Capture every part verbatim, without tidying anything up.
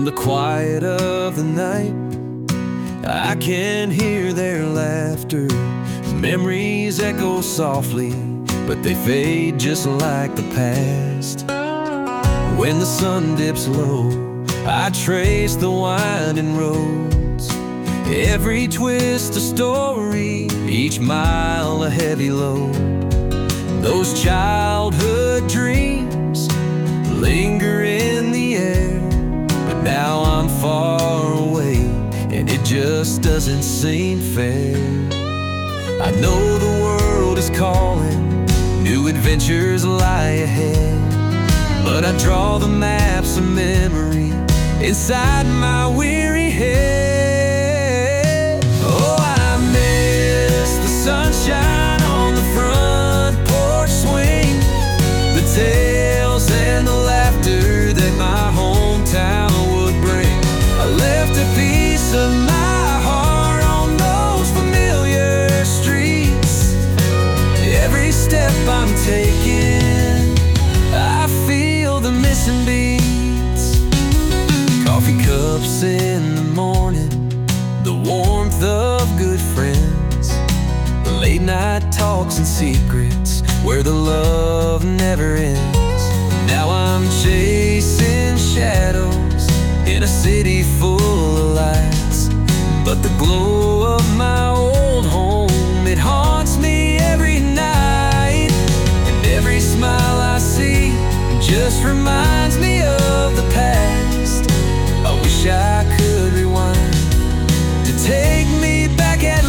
In the quiet of the night, I can hear their laughter. Memories echo softly, but they fade just like the past. When the sun dips low, I trace the winding roads. Every twist a story, each mile a heavy load. Those childhood dreams linger in the air, but now I'm far away, and it just doesn't seem fair. I know the world is calling, new adventures lie ahead, but I draw the maps of memory inside my weary head. Oh, I miss the sunshine on the front porch swing, the tales and the laughter that my hometown would bring. I left a piece of my heart on those familiar streets. Every step I'm taking, I feel the missing beats. Coffee cups in the morning, the warmth of good friends, late night talks and secrets where the love never ends. Now I'm chasing shadows in a city full of lights, but the glow of my old home, it haunts me every night. And every smile I see just reminds me of the past. I wish I could rewind to take me back at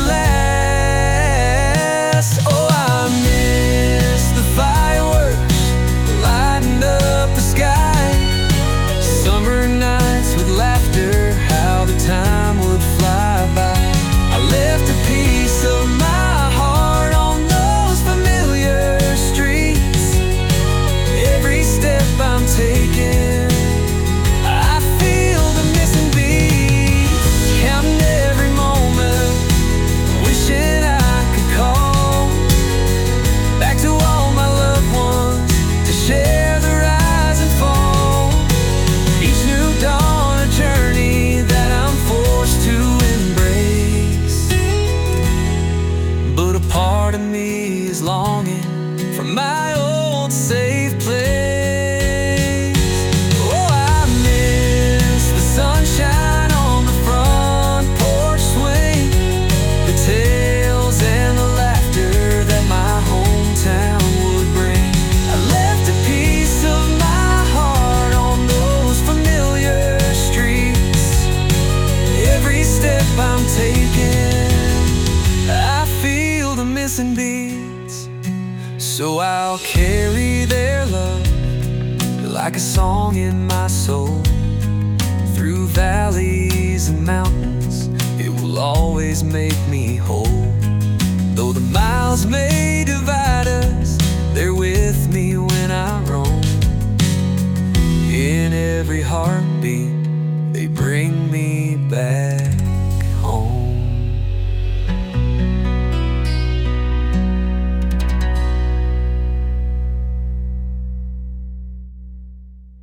last. Oh, I miss the fireworks lighting up the sky, summer nights with laughter, how the time would fly by. I left a piece of my heart on those familiar streets. Every step I'm taking, I feel the missing beats. Counting every moment, wishing I could call back to all my loved ones to share the rise and fall. Each new dawn a journey that I'm forced to embrace, but a part of me is longing for my old safe place. Oh, I miss the sunshine on the front porch swing, the tales and the laughter that my hometown would bring. I left a piece of my heart on those familiar streets. Every step I'm taking, I feel the missing beats. So I'll carry their love like a song in my soul, through valleys and mountains, it will always make me whole. Though the miles may divide us, they're with me when I roam. In every heartbeat,